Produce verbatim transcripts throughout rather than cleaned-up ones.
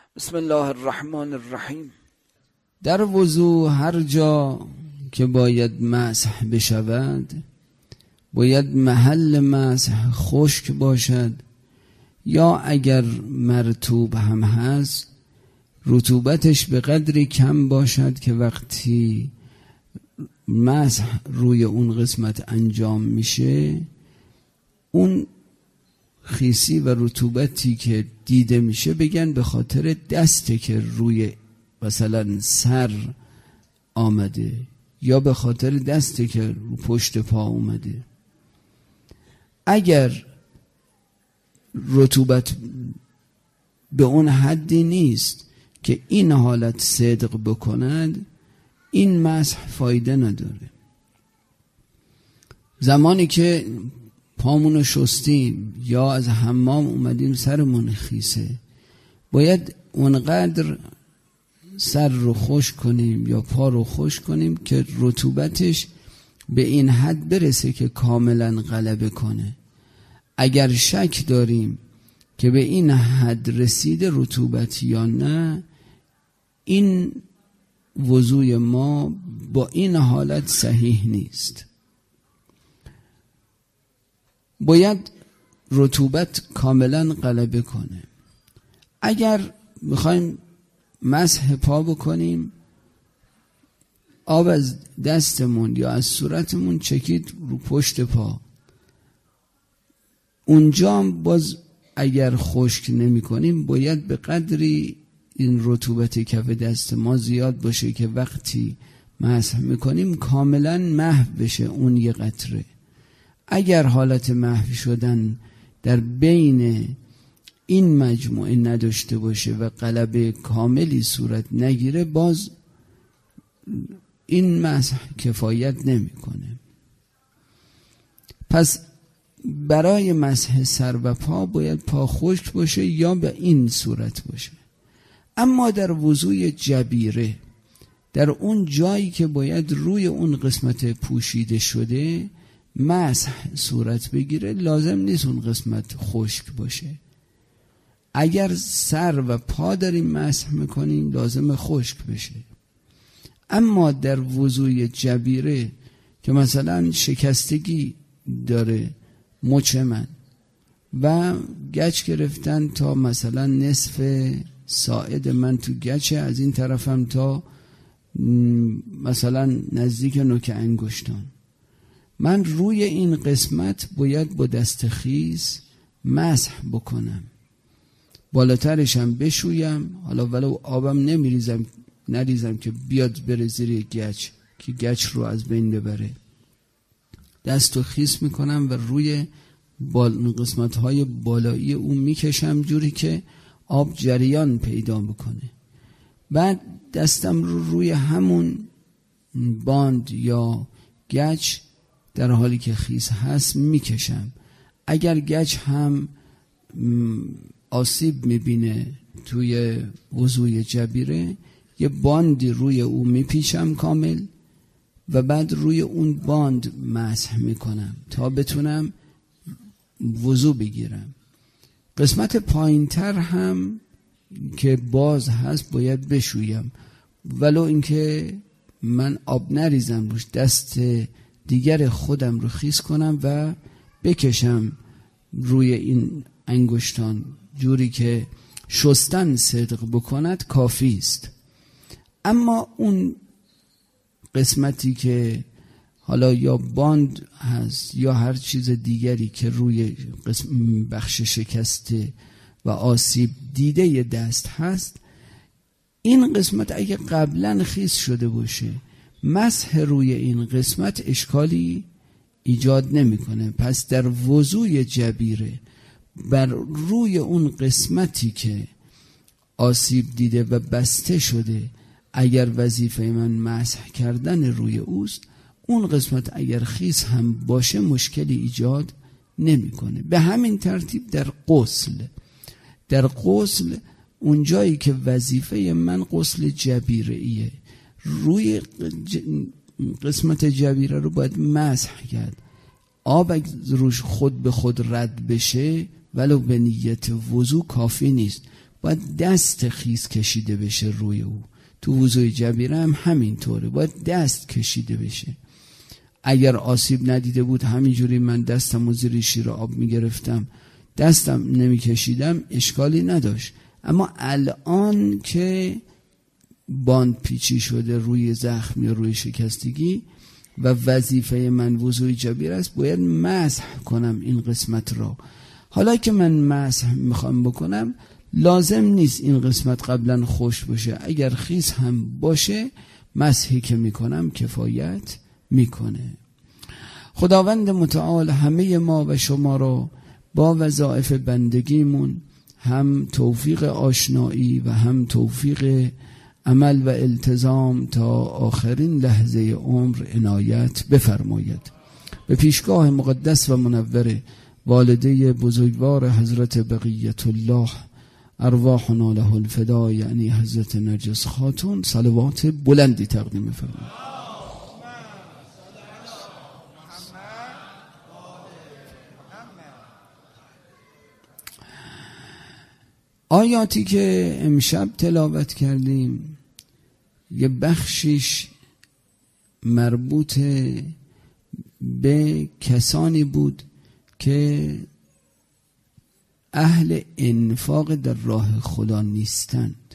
بسم الله الرحمن الرحیم. در وضو هر جا که باید مسح بشود باید محل مسح خشک باشد، یا اگر مرطوب هم هست رطوبتش به قدری کم باشد که وقتی مسح روی اون قسمت انجام میشه اون خیسی و رطوبتی که دیده میشه بگن به خاطر دسته که روی مثلا سر آمده یا به خاطر دسته که رو پشت پا اومده. اگر رطوبت به اون حدی نیست که این حالت صدق بکند این مسح فایده نداره. زمانی که پامونو شستیم یا از حمام اومدیم سرمون خیسه باید اونقدر سر رو خشک کنیم یا پا رو خشک کنیم که رطوبتش به این حد برسه که کاملا غلبه کنه. اگر شک داریم که به این حد رسیده رطوبت یا نه، این وضوی ما با این حالت صحیح نیست. باید رطوبت کاملا غلبه کنه. اگر میخوایم مسح پا بکنیم آب از دستمون یا از صورتمون چکید رو پشت پا، اونجا باز اگر خشک نمی کنیم باید به قدری این رطوبت کف دست ما زیاد باشه که وقتی مسح میکنیم کاملا محو بشه اون یه قطره. اگر حالت محو شدن در بین این مجموعه نداشته باشه و غلبه کاملی صورت نگیره باز این مسح کفایت نمیکنه. پس برای مسح سر و پا باید پا خشک باشه یا به این صورت باشه. اما در وضوی جبیره، در اون جایی که باید روی اون قسمت پوشیده شده مسح صورت بگیره، لازم نیست اون قسمت خشک باشه. اگر سر و پا داریم مسح میکنیم لازم خشک بشه. اما در وضوی جبیره که مثلا شکستگی داره مچ من و گچ گرفتن تا مثلا نصف ساعد من تو گچه، از این طرفم تا مثلا نزدیک نوک انگشتان، من روی این قسمت باید با دست خیس مسح بکنم، بالاترشم بشویم، حالا ولو آبم نمیریزم نریزم که بیاد بره زیر گچ که گچ رو از بین ببره. دستو خیس میکنم و روی بال قسمت های بالایی اون میکشم جوری که آب جریان پیدا بکنه. بعد دستم رو روی همون باند یا گچ در حالی که خیس هست میکشم. اگر گچ هم آسیب میبینه توی وضوی جبیره یه باندی روی او میپیچم کامل و بعد روی اون باند مسح میکنم تا بتونم وضو بگیرم. قسمت پایینتر هم که باز هست باید بشویم، ولو اینکه من آب نریزم روش، دست دیگر خودم رو خیس کنم و بکشم روی این انگشتان جوری که شستن صدق بکند کافی است. اما اون قسمتی که حالا یا باند هست یا هر چیز دیگری که روی قسم بخش شکسته و آسیب دیده ی دست هست، این قسمت اگه قبلا خیس شده باشه مسح روی این قسمت اشکالی ایجاد نمیکنه. پس در وضوی جبیره بر روی اون قسمتی که آسیب دیده و بسته شده اگر وظیفه من مسح کردن روی اوست، اون قسمت اگر خیس هم باشه مشکلی ایجاد نمیکنه. به همین ترتیب در غسل در غسل اون جایی که وظیفه من غسل جبیره ایه، روی قسمت جبیره رو باید مسح کرد. آب روش خود به خود رد بشه ولو به نیت وضو کافی نیست، باید دست خیس کشیده بشه روی او. تو وضوی جبیره هم همینطوره، باید دست کشیده بشه. اگر آسیب ندیده بود همینجوری من دستم و زیر شیر آب میگرفتم دستم نمیکشیدم اشکالی نداشت. اما الان که باند پیچی شده روی زخم یا روی شکستگی و وظیفه من وضوی جبیره است، باید مسح کنم این قسمت را. حالا که من مسح میخوام بکنم لازم نیست این قسمت قبلا خشک باشه، اگر خیس هم باشه مسحی که میکنم کفایت میکنه. خداوند متعال همه ما و شما را با وظایف بندگیمون هم توفیق آشنایی و هم توفیق عمل و التزام تا آخرین لحظه عمر عنایت بفرماید. به پیشگاه مقدس و منور والده بزرگوار حضرت بقیت الله ارواحنا له الفدا، یعنی حضرت نرجس خاتون، صلوات بلندی تقدیم فرمایید. آیاتی که امشب تلاوت کردیم یه بخشیش مربوط به کسانی بود که اهل انفاق در راه خدا نیستند.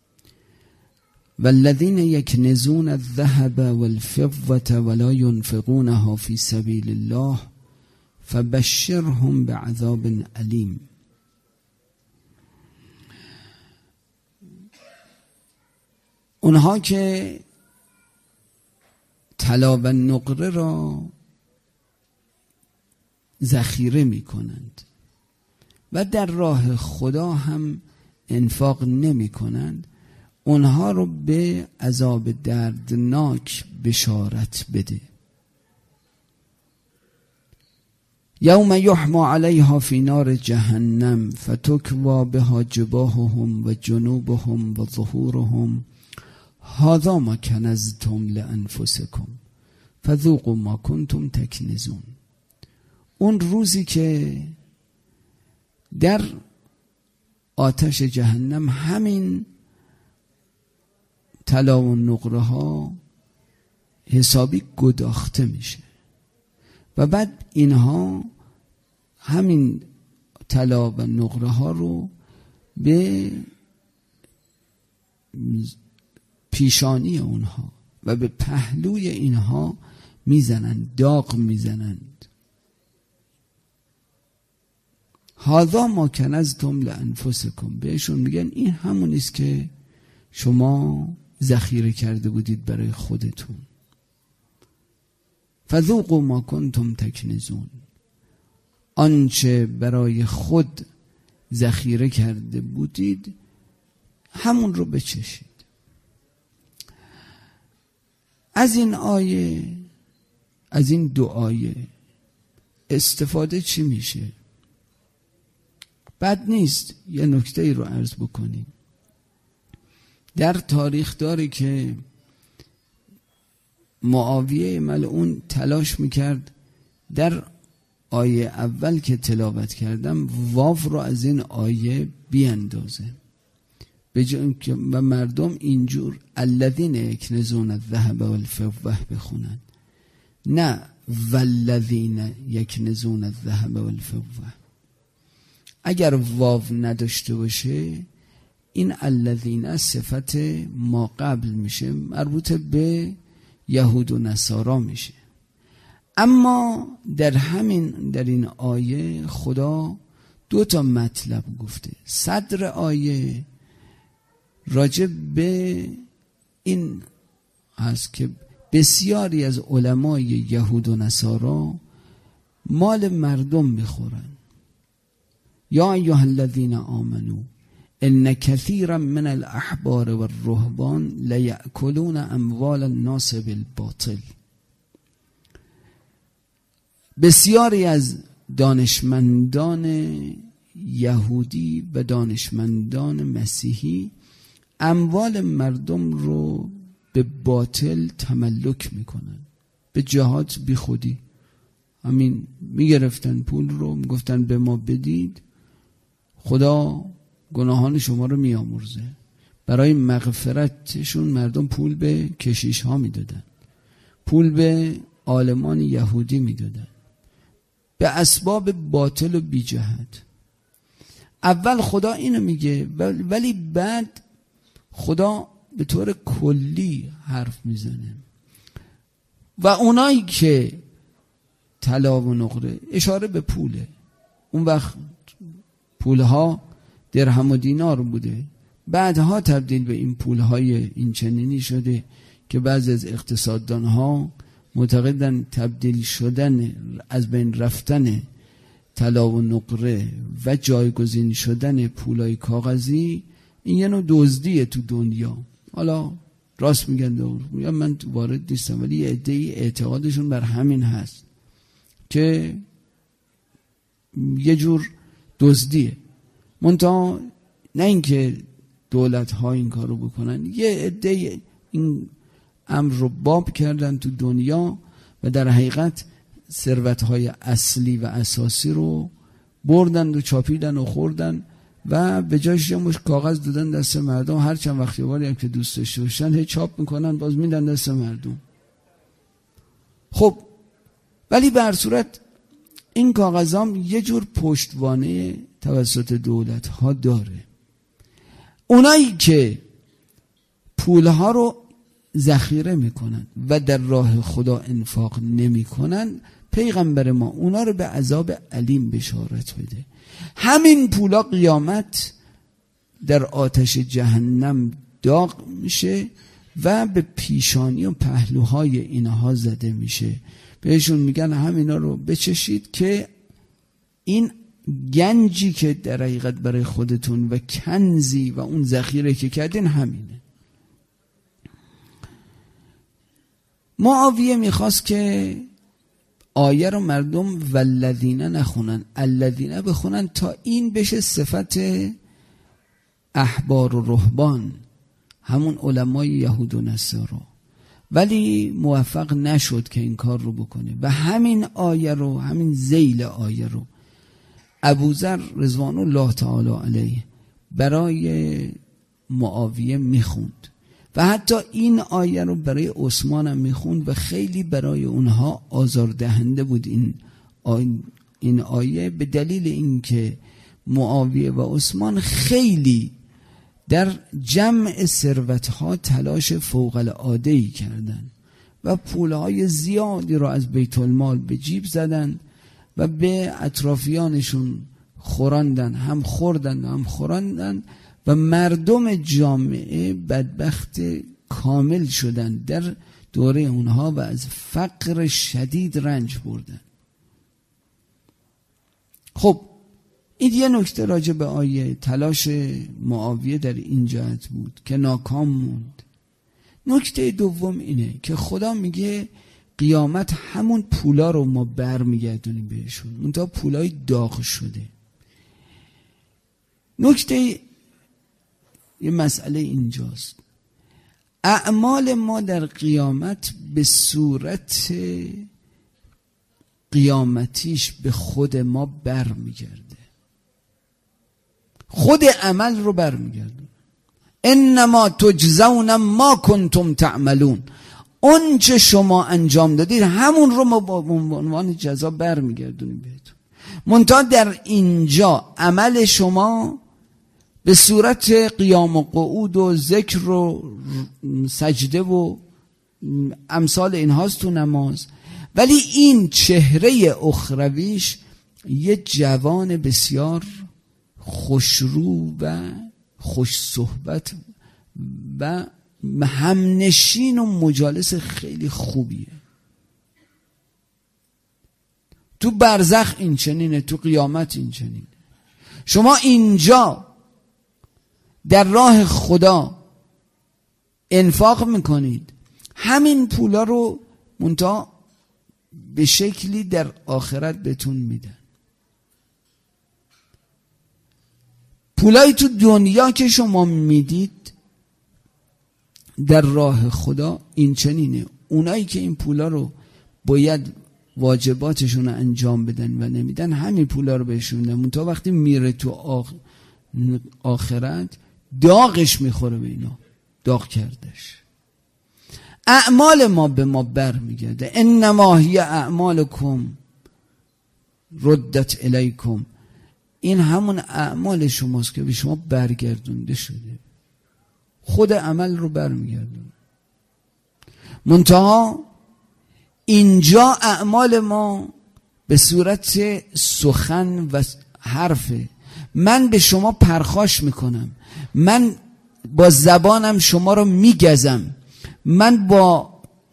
والذین یکنزون الذهب والفضة ولا ينفقونها فی سبیل الله فبشرهم بعذاب علیم. اونها که طلا و نقره را ذخیره می کنند و در راه خدا هم انفاق نمی کنند، اونها رو به عذاب دردناک بشارت بده. یوم یحما علیها فی نار جهنم فتکوا بها جباههم و جنوبهم و ظهورهم هذا ما کنزتم لانفسکم فذوقوا ما کنتم تکنزون. اون روزی که در آتش جهنم همین طلا و نقره ها حسابی گداخته میشه و بعد اینها همین طلا و نقره ها رو به پیشانی اونها و به پهلوی اینها میزنند، داغ میزنند. هذا ما کنزتم لانفسکم، بهشون میگن این همون است که شما ذخیره کرده بودید برای خودتون. فذوقوا ما کنتم تکنزون، آنچه برای خود ذخیره کرده بودید همون رو بچشید. از این آیه، از این دو آیه استفاده چی میشه؟ بد نیست یه نکته ای رو عرض بکنیم. در تاریخ داره که معاویه ملعون تلاش میکرد در آیه اول که تلاوت کردم واو رو از این آیه بیاندازه، به جای که و مردم اینجور الذین یکنزون الذهب والفضة بخونن، نه والذین یکنزون الذهب والفضة. اگر واو نداشته باشه این الذین صفت ما قبل میشه، مربوط به یهود و نصارا میشه. اما در همین در این آیه خدا دو تا مطلب گفته. صدر آیه راجع به این هست که بسیاری از علمای یهود و نصارا مال مردم میخورن. یا ایها الذین آمنو ان کثیرا من الاحبار والرهبان لیأکلون اموال الناس بالباطل. بسیاری از دانشمندان یهودی و دانشمندان مسیحی اموال مردم رو به باطل تملک میکنن، به جهات بی خودی. همین میگرفتن پول رو، میگفتن به ما بدید، خدا گناهان شما رو میامرزه. برای مغفرتشون مردم پول به کشیش ها میدادن، پول به عالمان یهودی میدادن، به اسباب باطل و بی جهت. اول خدا اینو میگه، ولی بعد خدا به طور کلی حرف میزنه. و اونایی که طلا و نقره، اشاره به پوله. اون وقت پولها درهم و دینار بوده، بعدها تبدیل به این پولهای این چنینی شده که بعضی از اقتصاددانها معتقدن تبدیل شدن، از بین رفتن طلا و نقره و جایگزین شدن پولای کاغذی این یه نوع دزدیه تو دنیا. حالا راست میگن دور میگن، من وارد نیستم، ولی یه عده‌ای اعتقادشون بر همین هست که یه جور دزدیه. منتها نه اینکه دولت ها این کارو بکنن، یه عده این امر رو باب کردن تو دنیا و در حقیقت ثروت های اصلی و اساسی رو بردن و چاپیدن و خوردن و به جایش یه مش کاغذ دادن دست مردم. هر چند وقتی باری هم که دوست داشته باشن هی چاپ میکنن، باز میدن دست مردم. خب ولی به هر صورت این کاغذام یه جور پشتوانه توسط دولت ها داره. اونایی که پولها رو ذخیره میکنن و در راه خدا انفاق نمیکنن، پیغمبر ما اونا رو به عذاب علیم بشارت بده. همین پولا قیامت در آتش جهنم داغ میشه و به پیشانی و پهلوهای اینها زده میشه. بهشون میگن همینا رو بچشید که این گنجی که در حقیقت برای خودتون و کنزی و اون ذخیره که کردین همینه. معاویه میخواست که آیه رو مردم والذین نخونن، الذین بخونن تا این بشه صفت احبار و رهبان، همون علمای یهود و نصارا. ولی موفق نشد که این کار رو بکنه و همین آیه رو، همین ذیل آیه رو ابوذر رضوان الله تعالی علیه برای معاویه میخوند و حتی این آیه رو برای عثمان هم میخوند و خیلی برای اونها آزاردهنده بود این آیه, این آیه به دلیل اینکه معاویه و عثمان خیلی در جمع ثروت‌ها تلاش فوق العاده‌ای کردند و پولهای زیادی را از بیت المال به جیب زدند و به اطرافیانشون خوراندن، هم خوردن هم خوراندن و مردم جامعه بدبخت کامل شدن در دوره اونها و از فقر شدید رنج بردن. خب این یه نکته راجع به آیه تلاش معاویه در این جهت بود که ناکام موند. نکته دوم اینه که خدا میگه قیامت همون پولا رو ما بر میگردونیم بهشون، منتها پولای داغ شده. نکته یه مسئله اینجاست، اعمال ما در قیامت به صورت قیامتیش به خود ما بر میگرده، خود عمل رو بر میگرده. انما تجزون ما کنتم تعملون، اون چه شما انجام دادید همون رو ما با عنوان جزا بر میگردونیم بهتون. منتها در اینجا عمل شما به صورت قیام و قعود و ذکر و سجده و امثال اینهاست تو نماز، ولی این چهره اخرویش یه جوان بسیار خوشرو و خوش صحبت و همنشین و مجالس خیلی خوبیه. تو برزخ این چنینه، تو قیامت این چنینه. شما اینجا در راه خدا انفاق میکنید، همین پولا رو منتها به شکلی در آخرت بهتون میدن. پولای تو دنیا که شما میدید در راه خدا این چنینه. اونایی که این پولا رو باید واجباتشون رو انجام بدن و نمیدن، همین پولا رو بهشون میدن، منتها وقتی میره تو آخ... آخرت داغش میخوره به اینا، داغ کردش. اعمال ما به ما بر میگرده. انما هی اعمالکم ردت الیکم. این همون اعمال شماست که به شما برگردونده شده. خود عمل رو برمیگردونه. منتها اینجا اعمال ما به صورت سخن و حرفه. من به شما پرخاش میکنم، من با زبانم شما رو میگزم، من با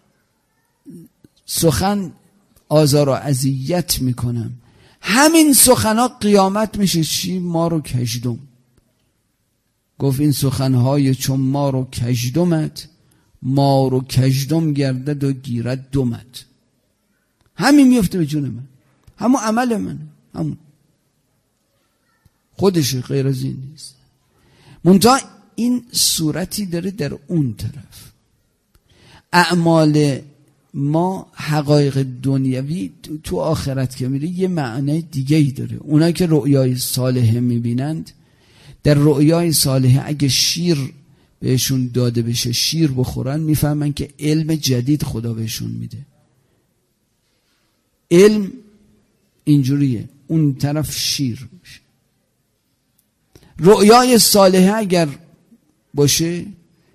سخن آزار و اذیت میکنم. همین سخنها قیامت میشه چی؟ ما رو کژدم. گفت این سخنهای چون ما رو کژدمت، ما رو کژدم گردد و گیرد دمت. همین میفته به جون من، همون عمل من، همون خودشه، غیر از این نیست. منتها این صورتی داره در اون طرف. اعمال ما حقایق دنیوی تو آخرت که میره یه معنی دیگه ای داره. اونایی که رؤیای صالحه میبینند، در رؤیای صالحه اگه شیر بهشون داده بشه، شیر بخورن، میفهمن که علم جدید خدا بهشون میده. علم اینجوریه، اون طرف شیر میشه. رؤیای صالحه اگر باشه،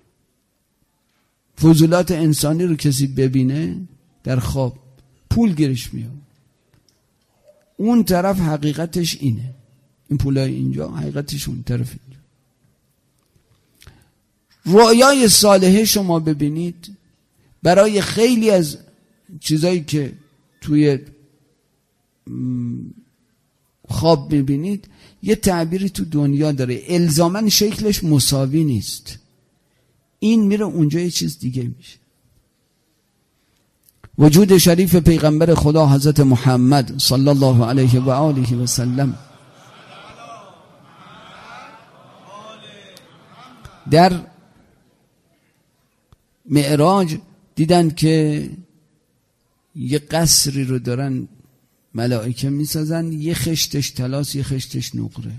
فضولات انسانی رو کسی ببینه در خواب، پول گیرش میاد. اون طرف حقیقتش اینه، این پولای اینجا حقیقتش اون طرف اینجا. رؤیای صالحه شما ببینید، برای خیلی از چیزایی که توی خواب میبینید یه تعبیری تو دنیا داره، الزاماً شکلش مساوی نیست. این میره اونجا یه چیز دیگه میشه. وجود شریف پیغمبر خدا حضرت محمد صلی الله علیه و آله و سلم در معراج دیدن که یه قصری رو دارن ملائکه میسازن، یه خشتش طلاست، یه خشتش نقره،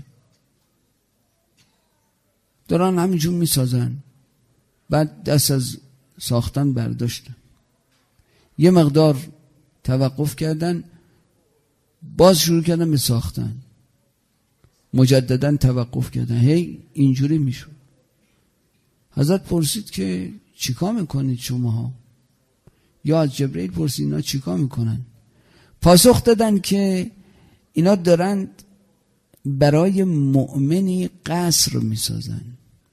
دارن همینجور میسازن. بعد دست از ساختن برداشتن، یه مقدار توقف کردن، باز شروع کردن به ساختن، مجددا توقف کردن، هی اینجوری میشد. حضرت پرسید که چیکار میکنید شماها؟ یا از جبرئیل پرسید اینا چیکار میکنن؟ پاسخ دادن که اینا دارن برای مؤمنی قصر میسازن،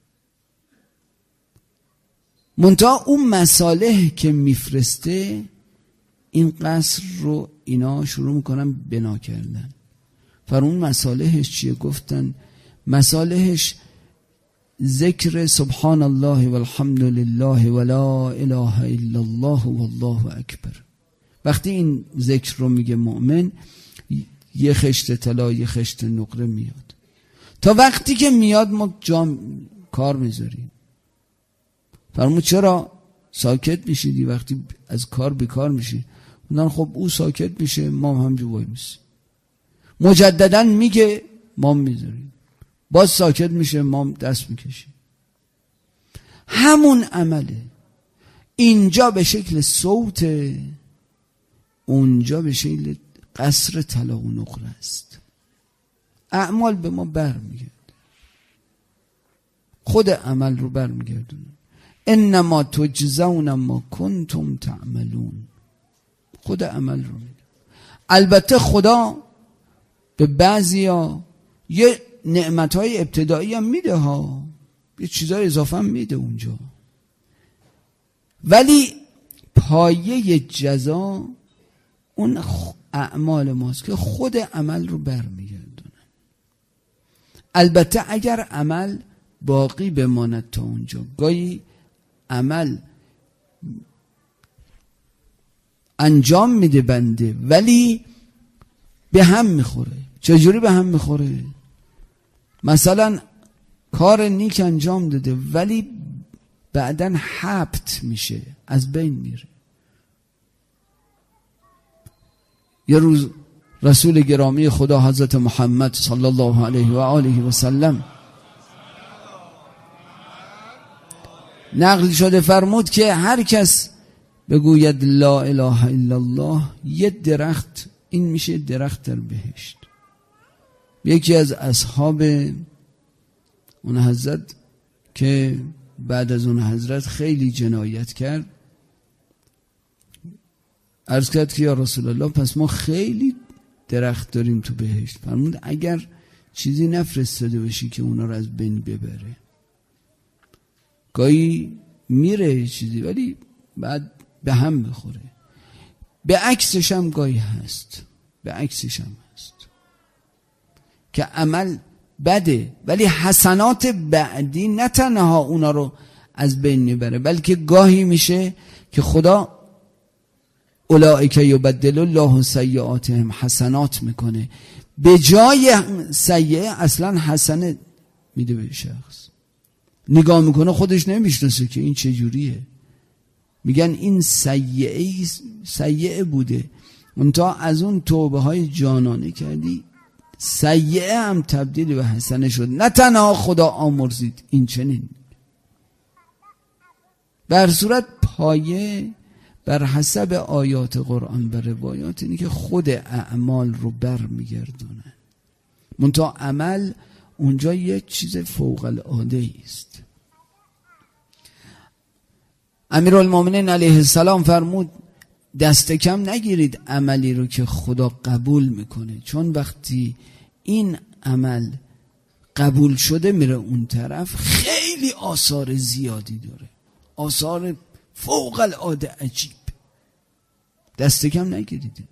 منتها اون مصالح که میفرسته این قصر رو اینا شروع میکنن بنا کردن. فر اون مصالحش چیه؟ گفتن مصالحش ذکر سبحان الله والحمد لله ولا اله الا الله والله اکبر. وقتی این ذکر رو میگه مؤمن، یه خشت طلا یه خشت نقره میاد. تا وقتی که میاد ما جام کار میذاریم. فرمود چرا ساکت میشیدی وقتی از کار بیکار میشی؟ اونان خب او ساکت میشه، ما هم جوای میسیم. مجددا میگه ما میذاریم، باز ساکت میشه، ما دست میکشیم. همون عمله. اینجا به شکل صوت، اونجا به شکل قصر طلا و نقره است. اعمال به ما برمیگرده، خود عمل رو برمیگردونه. انما تجزون ما کنتم تعملون. خود عمل رو میده. البته خدا به بعضیا یه نعمتهای ابتدایی هم میده ها، یه چیزای اضافه هم میده اونجا، ولی پایه جزا اون اعمال ماست که خود عمل رو برمیگردونن. البته اگر عمل باقی بماند تا اونجا، گاهی عمل انجام میده بنده ولی به هم میخوره. چجوری به هم میخوره؟ مثلا کار نیک انجام داده ولی بعدن حبط میشه، از بین میره. یه روز رسول گرامی خدا حضرت محمد صلی الله علیه و آله و سلم نقل شده فرمود که هر کس بگوید لا اله الا الله یه درخت، این میشه درخت در بهشت. یکی از اصحاب اون حضرت که بعد از اون حضرت خیلی جنایت کرد عرض کرد که یا رسول الله پس ما خیلی درخت داریم تو بهشت. فرمود اگر چیزی نفرستاده باشی که اونا رو از بین ببره. گاهی میره چیزی ولی بعد به هم بخوره. به عکسش هم گاهی هست، به عکسش هم هست که عمل بده ولی حسنات بعدی نه تنها اونا رو از بین میبره بلکه گاهی میشه که خدا اولئک یبدل الله سیئاتهم حسنات میکنه، به جای سیئه اصلا حسنه میده به شخص. نگاه میکنه خودش نمیشناسه که این چجوریه، میگن این سیئه سیئه بوده منتها از اون توبه های جانانه کردی سیئه هم تبدیل به حسنه شد. نه تنها خدا آمرزید، این چنین بر صورت پایه بر حسب آیات قرآن و روایات اینه که خود اعمال رو بر میگردونن. منتها عمل اونجا یک چیز فوق العاده است. امیرالمومنین علیه السلام فرمود دست کم نگیرید عملی رو که خدا قبول میکنه، چون وقتی این عمل قبول شده میره اون طرف خیلی آثار زیادی داره، آثار فوق العاده عجیب. دست کم نگیرید.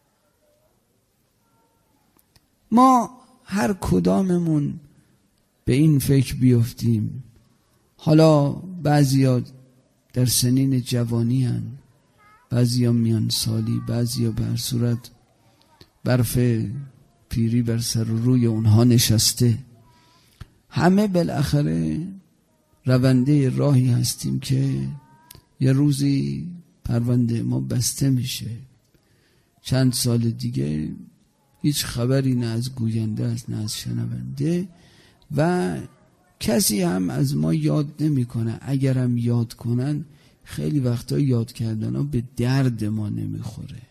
ما هر کداممون به این فکر بیفتیم، حالا بعضیا در سنین جوانی هن، بعضیا میان سالی، بعضیا به هر صورت برف پیری بر سر روی اونها نشسته، همه بالاخره رونده راهی هستیم که یه روزی پرونده ما بسته میشه. چند سال دیگه هیچ خبری نه از گوینده است نه از شنونده و کسی هم از ما یاد نمیکنه. اگر هم یاد کنن خیلی وقتا یاد کردن ها به درد ما نمیخوره.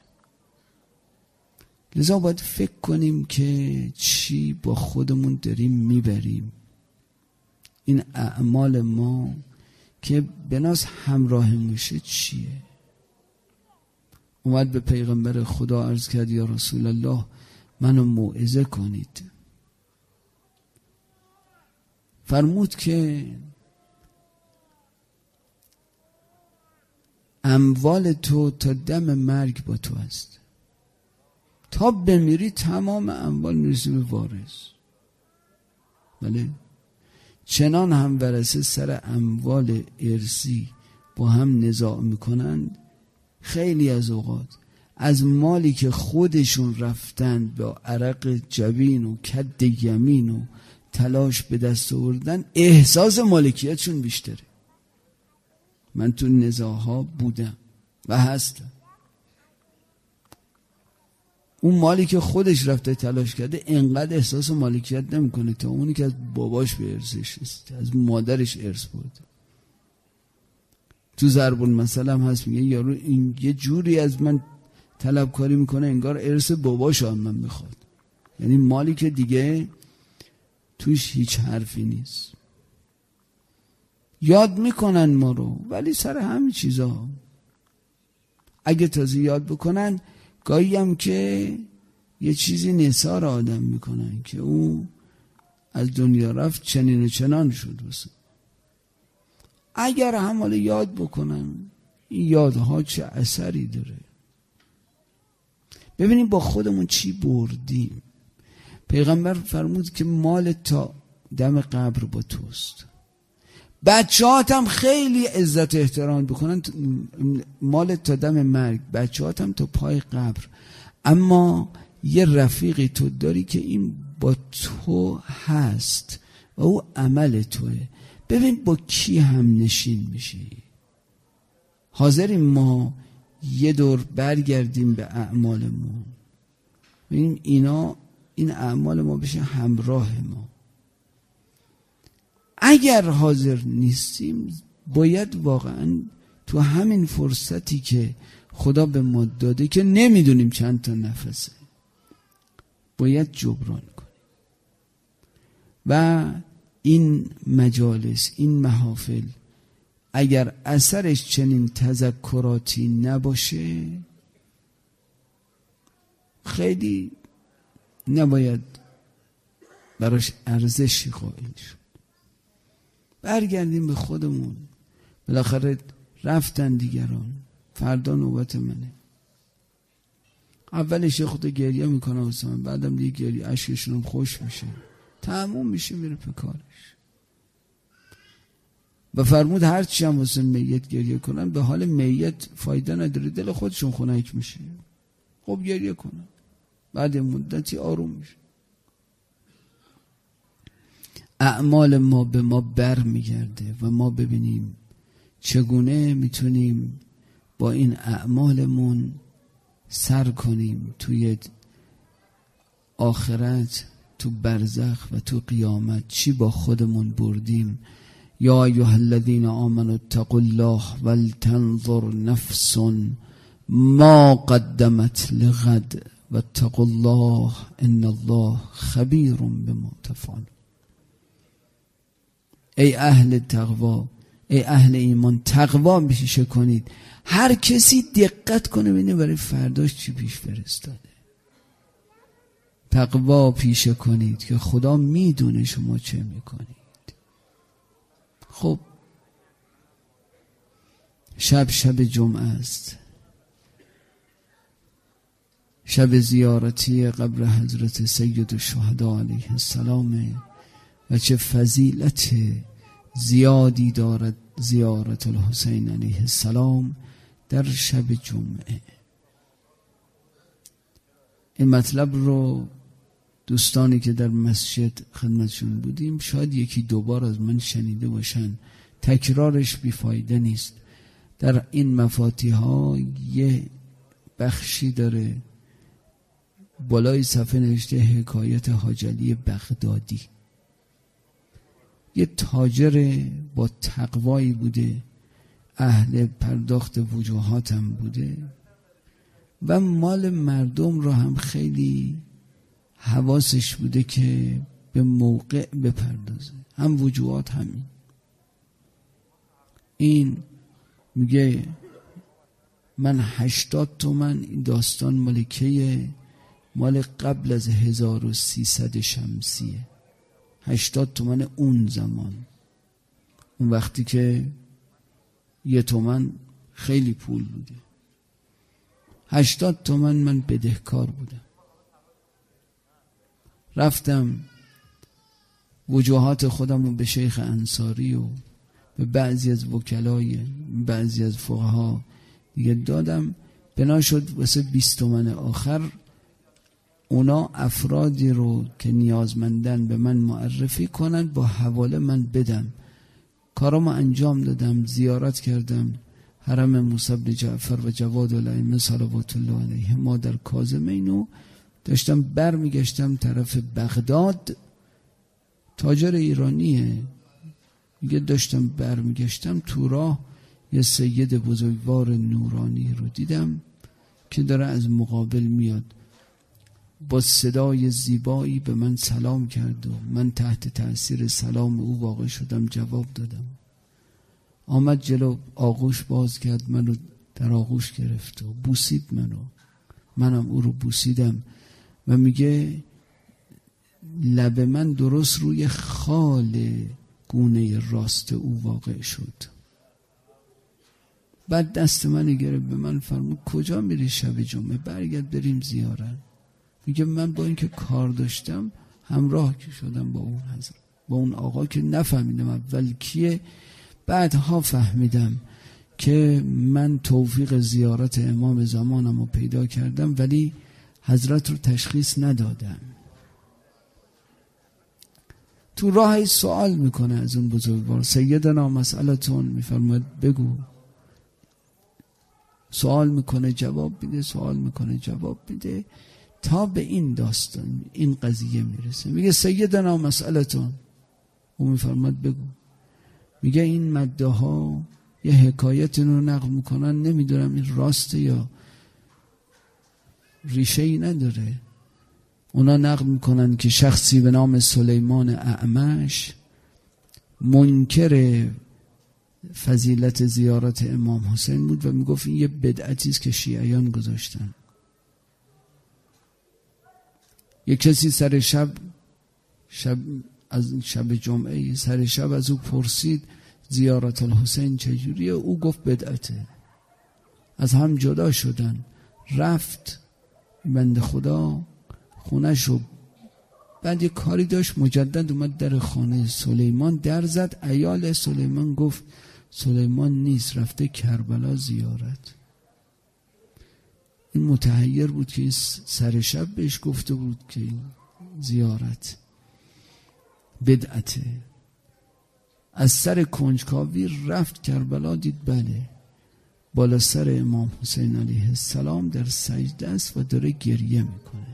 لذا باید فکر کنیم که چی با خودمون داریم میبریم. این اعمال ما که بناس همراه میشه چیه؟ اومد به پیغمبر خدا عرض کرد یا رسول الله منو موعظه کنید. فرمود که اموال تو تا دم مرگ با تو است، تا بمیری تمام اموال میرسی به وارث. بله، چنان هم ورثه سر اموال ارثی با هم نزاع میکنند. خیلی از اوقات از مالی که خودشون رفتن با عرق جبین و کد یمین و تلاش به دست آوردن احساس مالکیتشون بیشتره. من تو نزاعها بودم و هستم. اون مالی که خودش رفته تلاش کرده انقدر احساس مالکیت نمیکنه تا اونی که از باباش به ارثش است، از مادرش ارث برده. تو ضرب المثل هم هست میگه یارو این یه جوری از من طلبکاری میکنه انگار ارث باباش هم من میخواد. یعنی مالی که دیگه توش هیچ حرفی نیست. یاد میکنن ما رو ولی سر همین چیزا اگه تازه یاد بکنن گاهی هم که یه چیزی نثار آدم میکنن که او از دنیا رفت چنین و چنان شد. بسید. اگر هم حالا یاد بکنن این یادها چه اثری داره. ببینیم با خودمون چی بردیم. پیغمبر فرمود که مال تا دم قبر با توست. بچه‌هات هم خیلی عزت و احترام بکنن، مال تا دم مرگ، بچه‌هات هم تا پای قبر. اما یه رفیقی تو داری که این با تو هست و او عمل توه. ببین با کی هم نشین میشی. حاضریم ما یه دور برگردیم به اعمالمون، ببینیم اینا این اعمال ما بشه همراه ما. اگر حاضر نیستیم باید واقعا تو همین فرصتی که خدا به ما داده که نمیدونیم چند تا نفسه، باید جبران کنیم. و این مجالس، این محافل اگر اثرش چنین تذکراتی نباشه خیلی نباید براش ارزشی قائل شد. برگردیم به خودمون، بالاخره رفتن دیگران، فردا نوبت منه. اولش خود گریه میکنه واسه من، بعدم دیگه گریه اشکشون خوش میشه، تموم میشه، میره به کارش. و فرمود هرچی هم واسه میت گریه کنن به حال میت فایده نداره، دل خودشون خنک میشه. خب گریه کنن، بعد مدتی آروم میشه. اعمال ما به ما بر میگرده و ما ببینیم چگونه میتونیم با این اعمالمون سر کنیم توی آخرت، تو برزخ و تو قیامت. چی با خودمون بردیم؟ یا ایها الذین آمنوا اتقوا الله ولتنظر نفس ما قدمت لغد واتقوا الله ان الله خبیر بما تفعلون. ای اهل تقوا، ای اهل ایمان، تقوا پیشه کنید. هر کسی دقت کنه ببینه برای فرداش چی پیش فرستاده. تقوا پیشه کنید که خدا میدونه شما چه میکنید. خب شب شب جمعه است، شب زیارتی قبر حضرت سید الشهدا علیه السلام و چه فضیلت زیادی دارد زیارت الحسین علیه السلام در شب جمعه. این مطلب رو دوستانی که در مسجد خدمتشون بودیم شاید یکی دوبار از من شنیده باشن، تکرارش بیفایده نیست. در این مفاتیح ها یه بخشی داره بالای صفحه نوشته حکایت حاج علی بغدادی. یه تاجر با تقوایی بوده، اهل پرداخت وجوهات هم بوده و مال مردم رو هم خیلی حواسش بوده که به موقع بپردازه، هم وجوهات همین. این میگه من هشتاد تومن، این داستان مالکیه، مال قبل از هزار و سیصد شمسیه، هشتاد تومن اون زمان، اون وقتی که یه تومن خیلی پول بوده. هشتاد تومن من بدهکار بودم، رفتم وجوهات خودم رو به شیخ انصاری و به بعضی از وکلای بعضی از فقها دیگه دادم. بنا شد واسه بیست تومن آخر اونا افرادی رو که نیازمندن به من معرفی کنن، با حواله من بدم. کارامو انجام دادم، زیارت کردم حرم موسی بن جعفر و جواد الائمه صلوات الله علیه ما در کاظمین. داشتم بر میگشتم طرف بغداد، تاجر ایرانیه، میگه داشتم بر میگشتم تو راه یه سید بزرگوار نورانی رو دیدم که داره از مقابل میاد، با صدای زیبایی به من سلام کرد و من تحت تأثیر سلام او واقع شدم، جواب دادم. آمد جلو، آغوش باز کرد، منو در آغوش گرفت و بوسید منو، منم او رو بوسیدم و میگه لب من درست روی خال گونه راست او واقع شد. بعد دست من گرفت، به من فرمود کجا میری شب جمعه؟ برگرد بریم زیارت. میگه من با اینکه کار داشتم همراه که شدم با اون حضرت، با اون آقا که نفهمیدم اول کیه، بعدها فهمیدم که من توفیق زیارت امام زمانم رو پیدا کردم ولی حضرت رو تشخیص ندادم. تو راه سوال میکنه از اون بزرگوار، سیدنا مسئلتون، میفرماید بگو. سوال میکنه جواب میده، سوال میکنه جواب میده، تا به این داستان این قضیه میرسه. میگه سیدنا مسئلتون، او میفرماید بگو. میگه این مده ها یه حکایت رو نقل میکنن، نمیدونم این راسته یا ریشه ای نداره. اونا نقل میکنن که شخصی به نام سلیمان اعمش منکر فضیلت زیارت امام حسین بود و میگفت این یه بدعتی است که شیعیان گذاشتن. یه کسی سر شب شب از شب جمعه سر شب از او پرسید زیارت الحسین چجوریه؟ او گفت بدعته. از هم جدا شدن. رفت بنده خدا خونه شو، بعد یه کاری داشت مجدد اومد در خانه سلیمان در زد. عیال سلیمان گفت سلیمان نیست، رفته کربلا زیارت. این متحیر بود که این سر شب بهش گفته بود که این زیارت بدعته. از سر کنجکاوی رفت کربلا، دید بله بالا سر امام حسین علیه السلام در سجده است و داره گریه میکنه.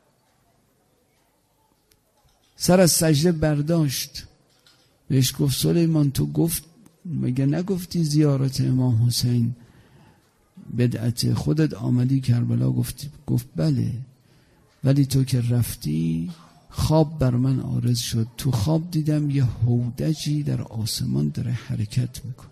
سر از سجده برداشت، بهش گفت سلیمان تو گفت مگه نگفتی زیارت امام حسین بدعته؟ خودت آمدی کربلا گفتی. گفت بله، ولی تو که رفتی خواب بر من عارض شد، تو خواب دیدم یه هودجی در آسمان داره حرکت میکنه.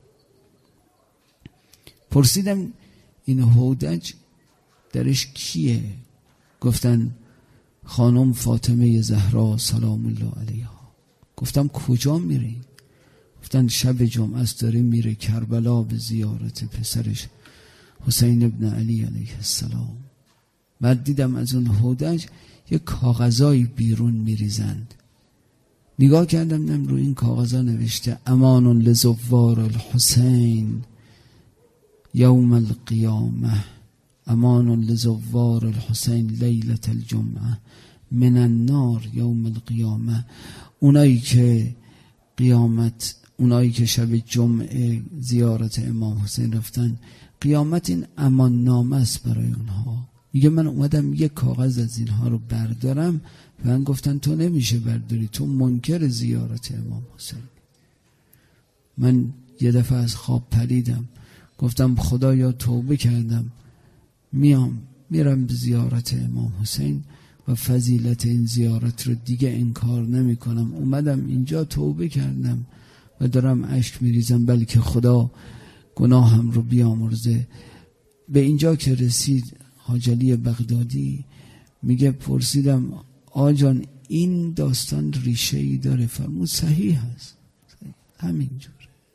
پرسیدم این هودج درش کیه؟ گفتن خانم فاطمه زهرا سلام الله علیها. گفتم کجا میری؟ گفتن شب جمعه است داره میره کربلا به زیارت پسرش حسین ابن علی علیه السلام. بعد دیدم از اون هودج یک کاغذایی بیرون میریزند. نگاه کردم نم رو این کاغذا نوشته امان لزوار الحسین یوم القیامه، امان لزوار الحسین لیلت الجمعه من النار یوم القیامه. اونایی که قیامت، اونایی که شب جمعه زیارت امام حسین رفتن، قیامت این امان نامه است برای اونها. میگه من اومدم یک کاغذ از اینها رو بردارم و من گفتن تو نمیشه برداری، تو منکر زیارت امام حسین. من یه دفعه از خواب پریدم، گفتم خدایا توبه کردم، میام میرم به زیارت امام حسین و فضیلت این زیارت رو دیگه انکار نمی کنم. اومدم اینجا توبه کردم و دارم اشک میریزم بلکه خدا گناهم رو بیامرزه. به اینجا که رسید حاج علی بغدادی میگه پرسیدم آجان این داستان ریشه ای داره؟ فرمود صحیح هست، همینجوره.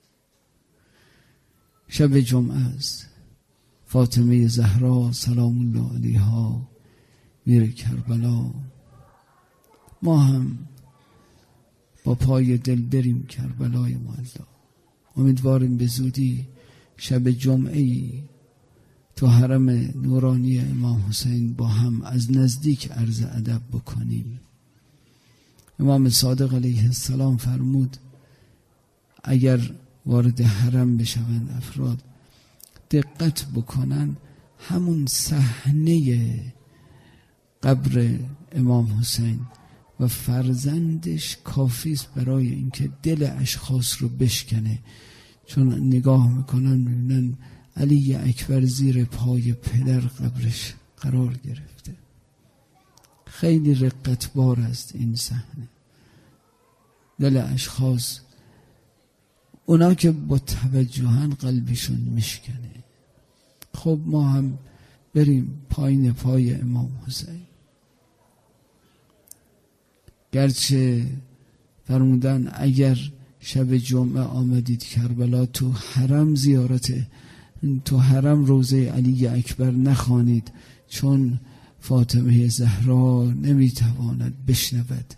شب جمعه است، فاطمه زهرا سلام الله علیها میره کربلا. ما هم با پای دل بریم کربلای معلا. امیدواریم به زودی شب جمعه تو حرم نورانی امام حسین با هم از نزدیک عرض ادب بکنیم. امام صادق علیه السلام فرمود اگر وارد حرم بشوند افراد دقت بکنن، همون صحنه قبر امام حسین و فرزندش کافی است برای اینکه دل اشخاص رو بشکنه. چون نگاه میکنن میبینن علی اکبر زیر پای پدر قبرش قرار گرفته. خیلی رقتبار است این صحنه. دل اشخاص اونا که با توجهن قلبشون میشکنه. خب ما هم بریم پایین پای امام حسین. گرچه فرمودن اگر شب جمعه آمدید کربلا تو حرم زیارت، تو حرم روزه علی اکبر نخوانید، چون فاطمه زهرا نمیتواند بشنود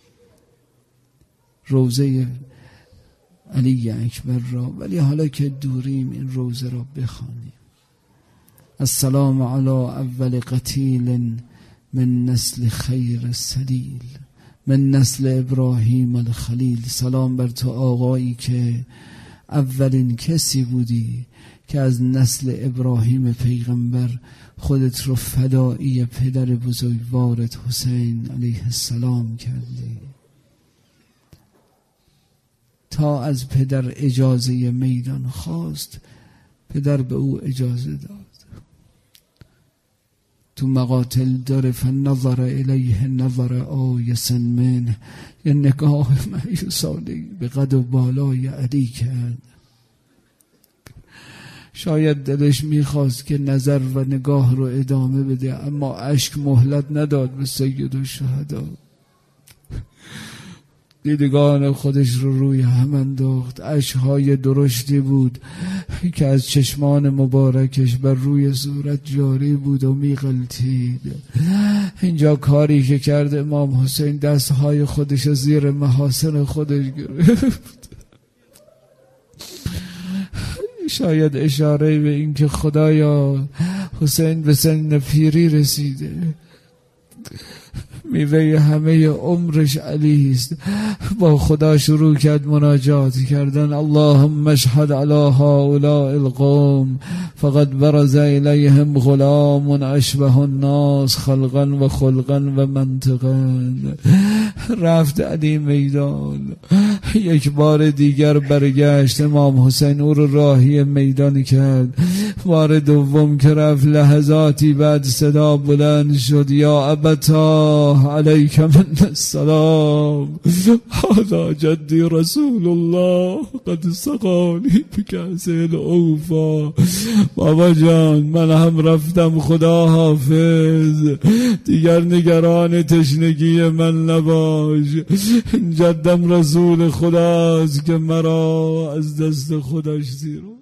روزه علی اکبر را، ولی حالا که دوریم این روزه را بخوانیم. السلام علی اول قتیل من نسل خیر السلیل من نسل ابراهیم الخلیل. سلام بر تو آقایی که اولین کسی بودی که از نسل ابراهیم پیغمبر خودت رو فدایی پدر بزرگوارت حسین علیه السلام کردی. تا از پدر اجازه میدان خواست، پدر به او اجازه داد. تو مقاتل داره فنظر الیه نظر آیس منه، یه نگاه مایوسانه به قد و بالای علی کرد. شاید دلش میخواست که نظر و نگاه رو ادامه بده، اما اشک مهلت نداد به سید الشهدا. دیدگان خودش رو روی هم انداخت. اشک‌های درشتی بود که از چشمان مبارکش بر روی صورت جاری بود و میغلطید. اینجا کاری که کرد امام حسین، دستهای خودش زیر محاسن خودش گرفت. شاید اشاره به این که خدایا حسین به سن پیری رسیده، میوه همه عمرش علی است. با خدا شروع کرد مناجات کردن. اللهم اشهد علی هؤلاء القوم فقد برز الیهم غلام اشبه الناس خلقا و خلقا و منطقا. رفت علی میدان، یک بار دیگر برگشت. امام حسین او رو راهی میدان کرد. بار دوم که رفت، لحظاتی بعد صدا بلند شد یا ابتا علیک من السلام، هذا جدی رسول الله قد سقانی بکأس الأوفا. بابا جان من هم رفتم، خدا حافظ، دیگر نگران تشنگی من نباش. جدم رسول خداست که مرا از دست خودش زیر